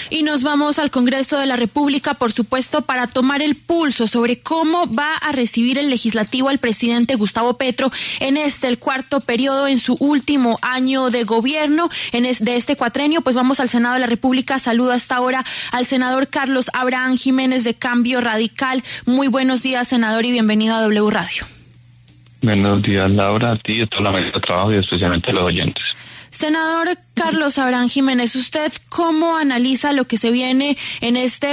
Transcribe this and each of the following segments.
Y nos vamos al Congreso de la República, por supuesto, para tomar el pulso sobre cómo va a recibir el legislativo al presidente Gustavo Petro en el cuarto periodo, en su último año de gobierno de este cuatrenio. Pues vamos al Senado de la República. Saludo hasta ahora al senador Carlos Abraham Jiménez de Cambio Radical. Muy buenos días, senador, y bienvenido a W Radio. Buenos días, Laura, a ti y a toda la mesa de trabajo y especialmente a los oyentes. Senador Carlos Abraham Jiménez, ¿usted cómo analiza lo que se viene en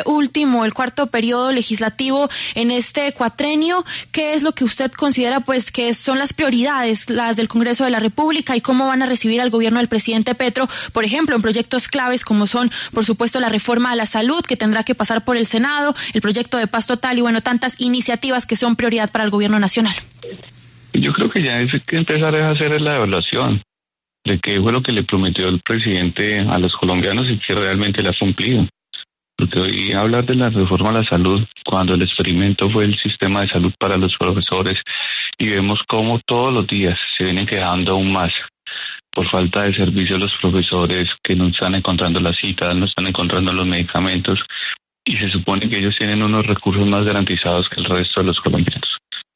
el cuarto periodo legislativo, en este cuatrenio? ¿Qué es lo que usted considera que son las prioridades, las del Congreso de la República, y cómo van a recibir al gobierno del presidente Petro, por ejemplo, en proyectos claves como son, por supuesto, la reforma a la salud, que tendrá que pasar por el Senado, el proyecto de paz total y, tantas iniciativas que son prioridad para el gobierno nacional? Yo creo que ya hay que empezar a hacer la evaluación de qué fue lo que le prometió el presidente a los colombianos y que realmente le ha cumplido. Porque hoy hablar de la reforma a la salud, cuando el experimento fue el sistema de salud para los profesores, y vemos cómo todos los días se vienen quedando aún más por falta de servicio a los profesores, que no están encontrando las citas, no están encontrando los medicamentos, y se supone que ellos tienen unos recursos más garantizados que el resto de los colombianos.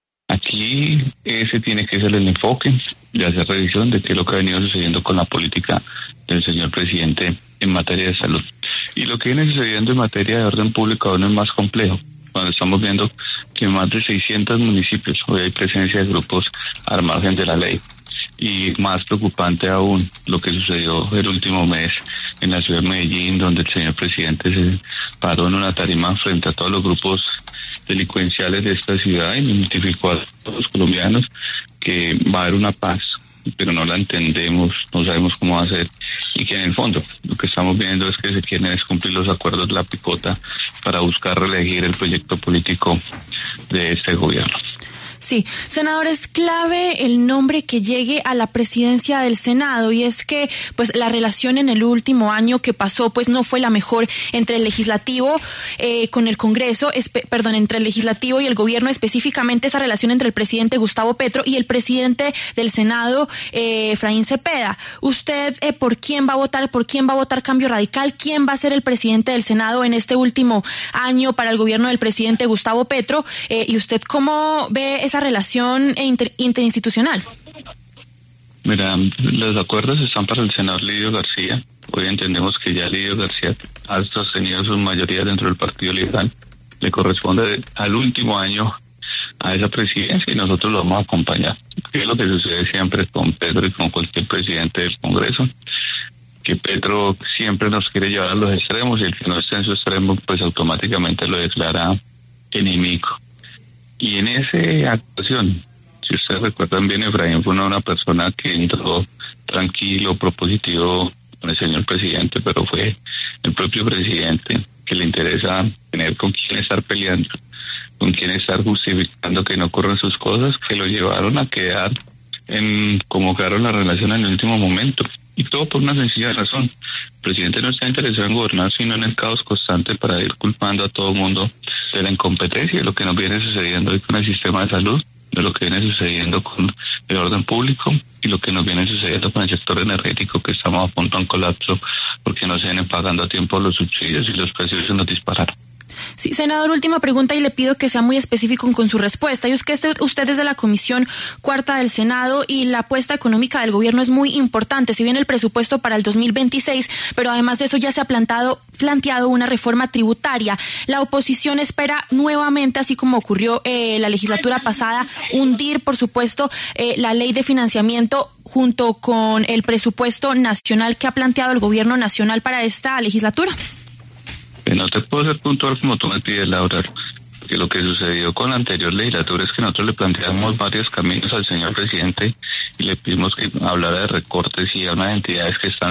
Aquí ese tiene que ser el enfoque de hacer revisión de qué es lo que ha venido sucediendo con la política del señor presidente en materia de salud. Y lo que viene sucediendo en materia de orden público aún es más complejo, cuando estamos viendo que en más de 600 municipios hoy hay presencia de grupos al margen de la ley. Y más preocupante aún lo que sucedió el último mes en la ciudad de Medellín, donde el señor presidente se paró en una tarima frente a todos los grupos delincuenciales de esta ciudad y notificó a todos los colombianos que va a haber una paz, pero no la entendemos, no sabemos cómo va a ser, y que en el fondo lo que estamos viendo es que se quieren cumplir los acuerdos de la picota para buscar reelegir el proyecto político de este gobierno. Sí, senador, es clave el nombre que llegue a la presidencia del Senado, y es que la relación en el último año que pasó no fue la mejor entre el legislativo con el Congreso, entre el legislativo y el gobierno, específicamente esa relación entre el presidente Gustavo Petro y el presidente del Senado, Efraín Cepeda. ¿Usted por quién va a votar? ¿Por quién va a votar Cambio Radical? ¿Quién va a ser el presidente del Senado en este último año para el gobierno del presidente Gustavo Petro? ¿Y usted cómo ve esa relación interinstitucional? Mira, los acuerdos están para el senador Lidio García. Hoy entendemos que ya Lidio García ha sostenido su mayoría dentro del Partido Liberal. Le corresponde al último año a esa presidencia y nosotros lo vamos a acompañar. Que es lo que sucede siempre con Petro y con cualquier presidente del Congreso, que Petro siempre nos quiere llevar a los extremos, y el que no esté en su extremo automáticamente lo declara enemigo. Y en esa actuación, si ustedes recuerdan bien, Efraín fue una persona que entró tranquilo, propositivo con el señor presidente, pero fue el propio presidente que le interesa tener con quién estar peleando, con quién estar justificando que no ocurran sus cosas, que lo llevaron a quedar en cómo quedaron la relación en el último momento. Y todo por una sencilla razón. El presidente no está interesado en gobernar, sino en el caos constante para ir culpando a todo el mundo de la incompetencia, de lo que nos viene sucediendo hoy con el sistema de salud, de lo que viene sucediendo con el orden público y lo que nos viene sucediendo con el sector energético, que estamos a punto de un colapso porque no se vienen pagando a tiempo los subsidios y los precios se nos dispararon. Sí, senador, última pregunta, y le pido que sea muy específico con su respuesta. Y es que usted es de la Comisión Cuarta del Senado, y la apuesta económica del gobierno es muy importante. Si bien el presupuesto para el 2026, pero además de eso ya se ha planteado una reforma tributaria. La oposición espera nuevamente, así como ocurrió la legislatura pasada, hundir, por supuesto, la ley de financiamiento junto con el presupuesto nacional que ha planteado el gobierno nacional para esta legislatura. No te puedo ser puntual como tú me pides, Laura, porque lo que sucedió con la anterior legislatura es que nosotros le planteamos varios caminos al señor presidente y le pedimos que hablara de recortes y a unas entidades que están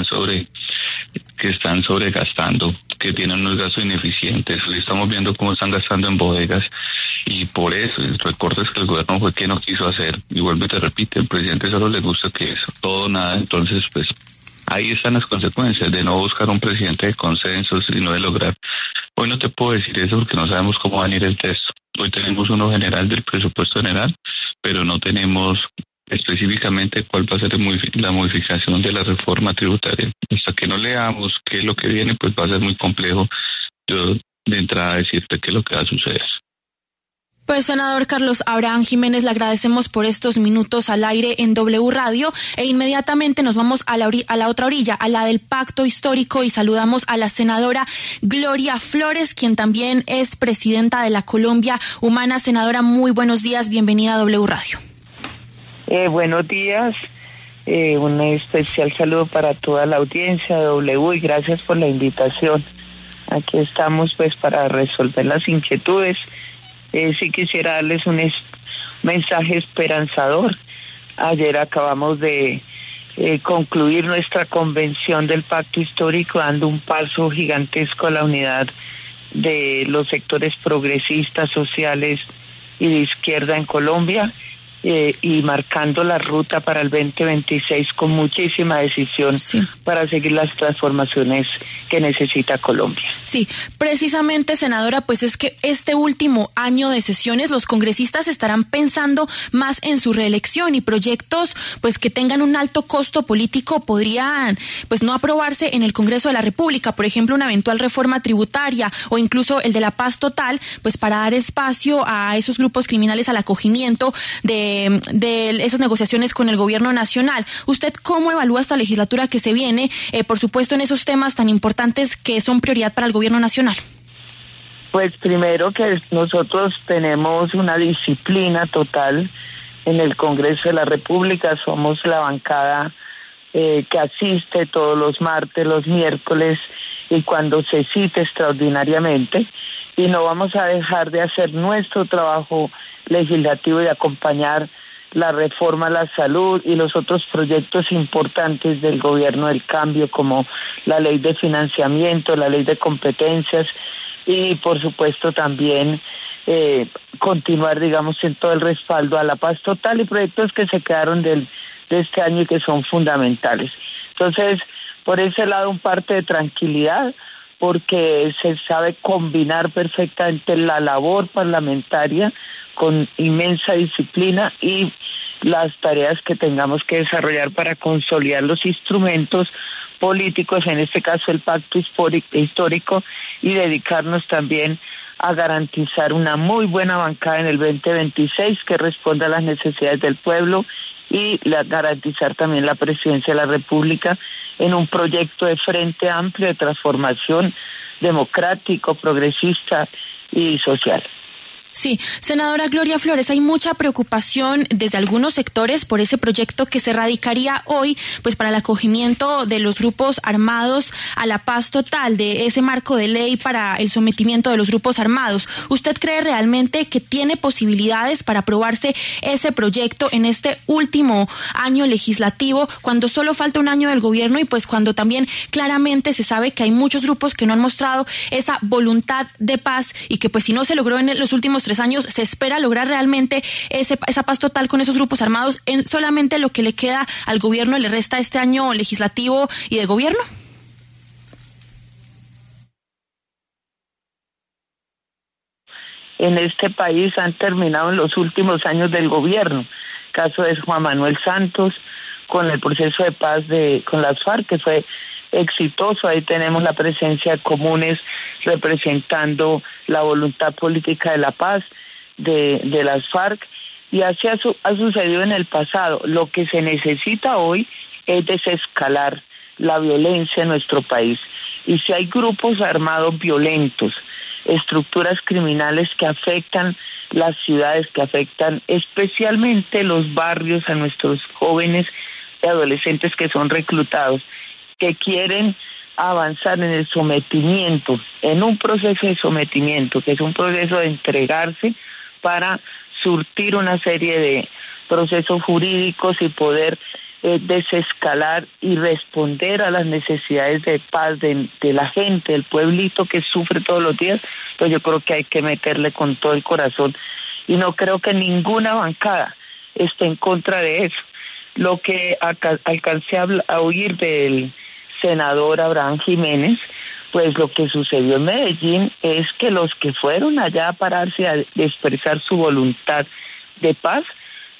sobregastando, que tienen unos gastos ineficientes. Hoy estamos viendo cómo están gastando en bodegas, y por eso los recortes que el gobierno fue que no quiso hacer. Y vuelve y te repite, el presidente solo le gusta que eso, todo nada. Entonces ahí están las consecuencias de no buscar un presidente de consensos y no de lograr. Hoy no te puedo decir eso porque no sabemos cómo va a ir el texto. Hoy tenemos uno general del presupuesto general, pero no tenemos específicamente cuál va a ser la modificación de la reforma tributaria. Hasta que no leamos qué es lo que viene, pues va a ser muy complejo yo de entrada decirte qué es lo que va a suceder. Pues, senador Carlos Abraham Jiménez, le agradecemos por estos minutos al aire en W Radio e inmediatamente nos vamos a la otra orilla, a la del pacto histórico, y saludamos a la senadora Gloria Flores, quien también es presidenta de la Colombia Humana. Senadora, muy buenos días, bienvenida a W Radio. Buenos días, un especial saludo para toda la audiencia de W y gracias por la invitación. Aquí estamos pues para resolver las inquietudes. Sí quisiera darles un mensaje esperanzador. Ayer acabamos de concluir nuestra convención del pacto histórico, dando un paso gigantesco a la unidad de los sectores progresistas, sociales y de izquierda en Colombia, y marcando la ruta para el 2026 con muchísima decisión, sí, para seguir las transformaciones que necesita Colombia. Sí, precisamente, senadora, pues es que este último año de sesiones los congresistas estarán pensando más en su reelección, y proyectos pues que tengan un alto costo político podrían pues no aprobarse en el Congreso de la República. Por ejemplo, una eventual reforma tributaria o incluso el de la paz total, pues para dar espacio a esos grupos criminales al acogimiento de esas negociaciones con el gobierno nacional. ¿Usted cómo evalúa esta legislatura que se viene, por supuesto, en esos temas tan importantes que son prioridad para el gobierno nacional? Pues primero que nosotros tenemos una disciplina total en el Congreso de la República. Somos la bancada que asiste todos los martes, los miércoles y cuando se cite extraordinariamente, y no vamos a dejar de hacer nuestro trabajo legislativo y acompañar la reforma a la salud y los otros proyectos importantes del gobierno del cambio, como la ley de financiamiento, la ley de competencias, y por supuesto también continuar, digamos, en todo el respaldo a la paz total y proyectos que se quedaron de este año y que son fundamentales. Entonces, por ese lado, un parte de tranquilidad, porque se sabe combinar perfectamente la labor parlamentaria con inmensa disciplina y las tareas que tengamos que desarrollar para consolidar los instrumentos políticos, en este caso el pacto histórico, y dedicarnos también a garantizar una muy buena bancada en el 2026 que responda a las necesidades del pueblo, y garantizar también la presidencia de la República en un proyecto de frente amplio de transformación democrático, progresista y social. Sí, senadora Gloria Flores, hay mucha preocupación desde algunos sectores por ese proyecto que se radicaría hoy, pues para el acogimiento de los grupos armados a la paz total, de ese marco de ley para el sometimiento de los grupos armados. ¿Usted cree realmente que tiene posibilidades para aprobarse ese proyecto en este último año legislativo, cuando solo falta un año del gobierno y pues cuando también claramente se sabe que hay muchos grupos que no han mostrado esa voluntad de paz y que pues si no se logró en los últimos 3 años, se espera lograr realmente esa paz total con esos grupos armados en solamente lo que le queda al gobierno, le resta este año legislativo y de gobierno? En este país han terminado en los últimos años del gobierno. Caso es Juan Manuel Santos, con el proceso de paz con las FARC, que fue exitoso. Ahí tenemos la presencia de comunes representando la voluntad política de la paz de las FARC, y así ha sucedido en el pasado. Lo que se necesita hoy es desescalar la violencia en nuestro país, y si hay grupos armados violentos, estructuras criminales que afectan las ciudades, que afectan especialmente los barrios, a nuestros jóvenes y adolescentes que son reclutados, que quieren avanzar en el sometimiento, en un proceso de sometimiento, que es un proceso de entregarse para surtir una serie de procesos jurídicos y poder desescalar y responder a las necesidades de paz de la gente, del pueblito que sufre todos los días. Pues yo creo que hay que meterle con todo el corazón, y no creo que ninguna bancada esté en contra de eso. Lo que alcancé a oír del senador Abraham Jiménez, pues lo que sucedió en Medellín es que los que fueron allá a pararse a expresar su voluntad de paz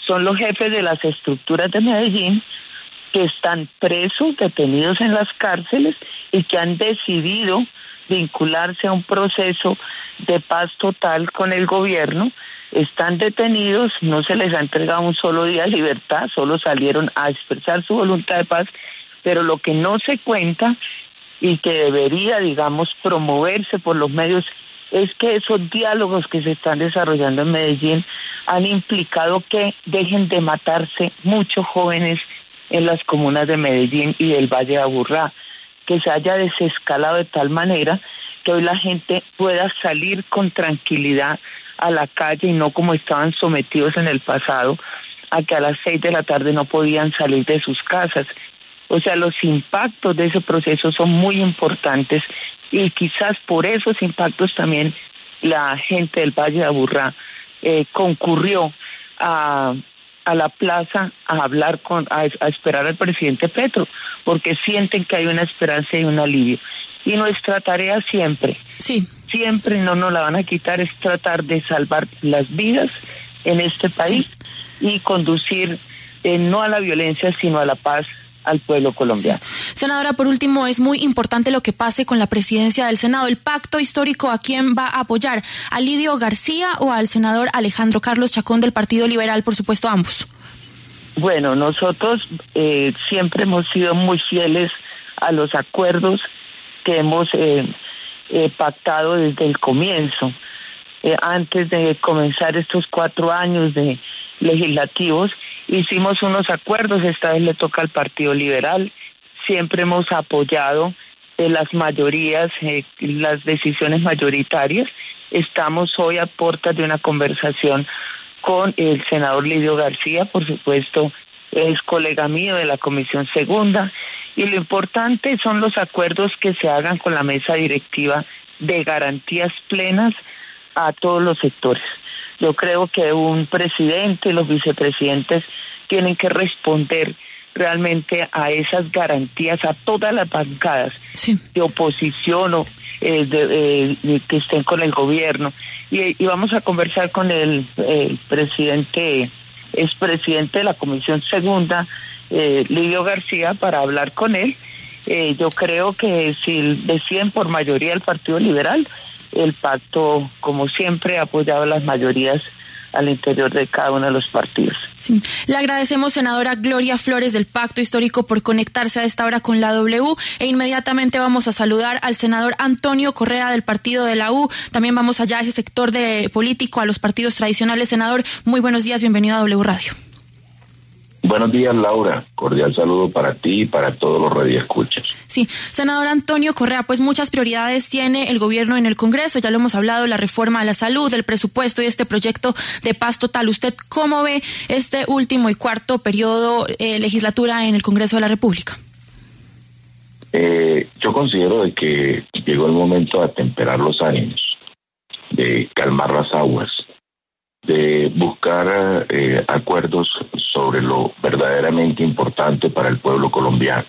son los jefes de las estructuras de Medellín que están presos, detenidos en las cárceles y que han decidido vincularse a un proceso de paz total con el gobierno. Están detenidos, no se les ha entregado un solo día de libertad, solo salieron a expresar su voluntad de paz, pero lo que no se cuenta y que debería, digamos, promoverse por los medios es que esos diálogos que se están desarrollando en Medellín han implicado que dejen de matarse muchos jóvenes en las comunas de Medellín y del Valle de Aburrá, que se haya desescalado de tal manera que hoy la gente pueda salir con tranquilidad a la calle y no como estaban sometidos en el pasado, a que a las 6 de la tarde no podían salir de sus casas. O sea, los impactos de ese proceso son muy importantes y quizás por esos impactos también la gente del Valle de Aburrá concurrió a la plaza a hablar a esperar al presidente Petro, porque sienten que hay una esperanza y un alivio. Y nuestra tarea siempre, siempre no nos la van a quitar, es tratar de salvar las vidas en este país y conducir no a la violencia, sino a la paz al pueblo colombiano. Sí. Senadora, por último, es muy importante lo que pase con la presidencia del Senado. El pacto histórico, ¿a quién va a apoyar? ¿A Lidio García o al senador Alejandro Carlos Chacón del Partido Liberal? Por supuesto, ambos. Bueno, nosotros siempre hemos sido muy fieles a los acuerdos que hemos pactado desde el comienzo. Antes de comenzar estos 4 años de legislativos, hicimos unos acuerdos, esta vez le toca al Partido Liberal. Siempre hemos apoyado las mayorías, las decisiones mayoritarias. Estamos hoy a puertas de una conversación con el senador Lidio García, por supuesto, es colega mío de la Comisión Segunda, y lo importante son los acuerdos que se hagan con la mesa directiva de garantías plenas a todos los sectores. Yo creo que un presidente y los vicepresidentes tienen que responder realmente a esas garantías a todas las bancadas de oposición o que estén con el gobierno. Y vamos a conversar con el presidente, expresidente de la Comisión Segunda, Lidio García, para hablar con él. Yo creo que si deciden por mayoría el Partido Liberal, el pacto, como siempre, ha apoyado a las mayorías al interior de cada uno de los partidos. Sí. Le agradecemos, senadora Gloria Flores, del Pacto Histórico, por conectarse a esta hora con la W, e inmediatamente vamos a saludar al senador Antonio Correa del partido de la U. También vamos allá a ese sector de político, a los partidos tradicionales. Senador, muy buenos días, bienvenido a W Radio. Buenos días, Laura. Cordial saludo para ti y para todos los radioescuchas. Sí, senador Antonio Correa, pues muchas prioridades tiene el gobierno en el Congreso, ya lo hemos hablado, la reforma a la salud, el presupuesto y este proyecto de paz total. ¿Usted cómo ve este último y cuarto periodo legislatura en el Congreso de la República? Yo considero de que llegó el momento de atemperar los ánimos, de calmar las aguas, de buscar acuerdos sobre lo verdaderamente importante para el pueblo colombiano.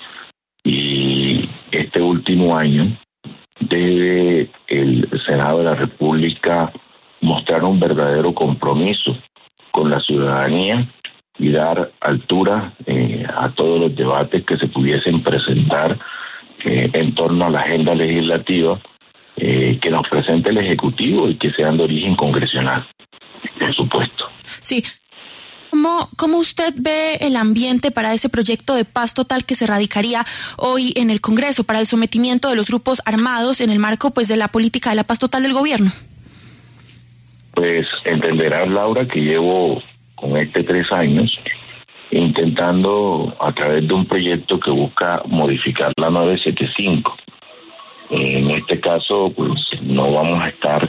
Y este último año debe el Senado de la República mostrar un verdadero compromiso con la ciudadanía y dar altura a todos los debates que se pudiesen presentar en torno a la agenda legislativa que nos presente el Ejecutivo y que sean de origen congresional, por supuesto. Sí. ¿Cómo usted ve el ambiente para ese proyecto de paz total que se radicaría hoy en el Congreso para el sometimiento de los grupos armados en el marco, pues, de la política de la paz total del gobierno? Pues entenderás, Laura, que llevo con 3 años intentando a través de un proyecto que busca modificar la 975. En este caso, pues no vamos a estar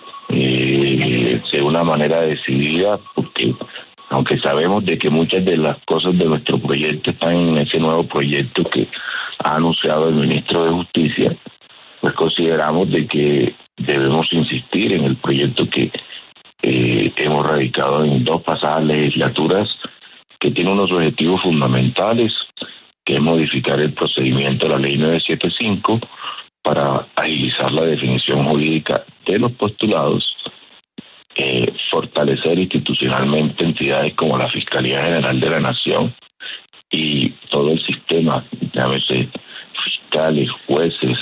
de una manera decidida, porque aunque sabemos de que muchas de las cosas de nuestro proyecto están en ese nuevo proyecto que ha anunciado el ministro de Justicia, pues consideramos de que debemos insistir en el proyecto que hemos radicado en 2 pasadas legislaturas, que tiene unos objetivos fundamentales, que es modificar el procedimiento de la ley 975 para agilizar la definición jurídica de los postulados fortalecer institucionalmente entidades como la Fiscalía General de la Nación y todo el sistema, llámese fiscales, jueces,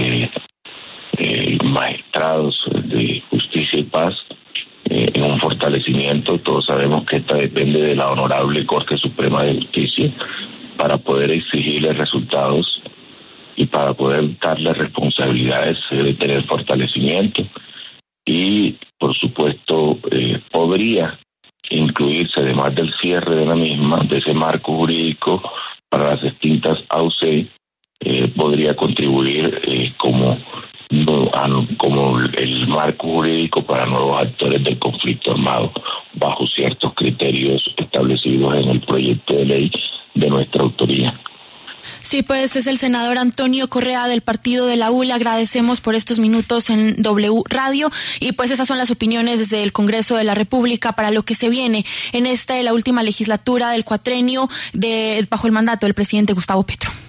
magistrados de justicia y paz, en un fortalecimiento. Todos sabemos que esta depende de la Honorable Corte Suprema de Justicia para poder exigirle resultados y para poder darle responsabilidades. Se debe tener fortalecimiento y, por supuesto, podría incluirse, además del cierre de la misma, de ese marco jurídico para las extintas AUC, podría contribuir como el marco jurídico para nuevos actores del conflicto armado, bajo ciertos criterios establecidos en el proyecto de ley de nuestra autoría. Sí, pues es el senador Antonio Correa del partido de la U. Le agradecemos por estos minutos en W Radio y pues esas son las opiniones desde el Congreso de la República para lo que se viene en la última legislatura del cuatrenio bajo el mandato del presidente Gustavo Petro.